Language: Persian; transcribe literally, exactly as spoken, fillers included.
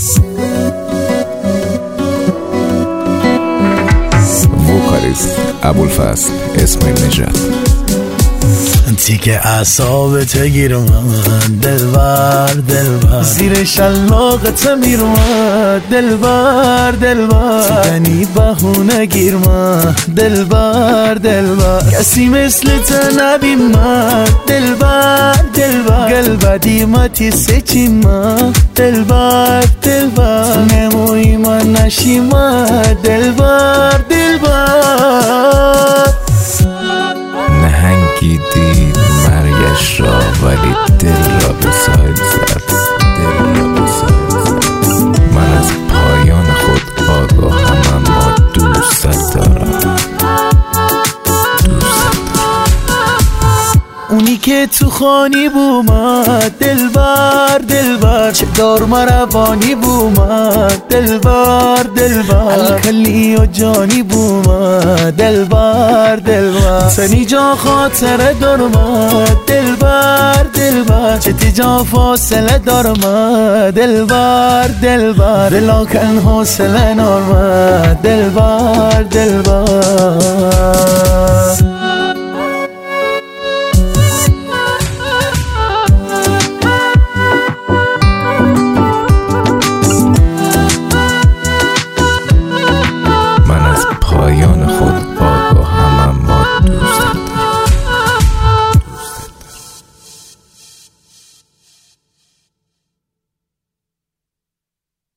وکالیست ابوالفضل اسماعیل نژاد. تیکه اعصابت گیر اومد دلبر دلبر، زیر شلاقت میر اومد دلبر دلبر، سیدنی بهونه گیر من دلبر دلبر، کسی مثل تو نبیم من دلبر دلبر، قلب دیمتی سچی من دلبر دلبر، نموی من نشی من دلبر دلبر. نهنگی دید مرگش را ولی دل را به ساحل زد، دل را به ساحل زد. من از پایان خود آگاهم اما دوست دارم، دوست اونی که تو خانی بومد دلبر دلبر، چه دار مروانی بومد دلبر دلبر، الکلی و جانی بومد دلبر دلبر، سنی جا خاطره دارمد دلبر دلبر، چه تیجا فاصله دارمد دلبر دلبر، دلاکن حوصله نارمد دلبر دلبر.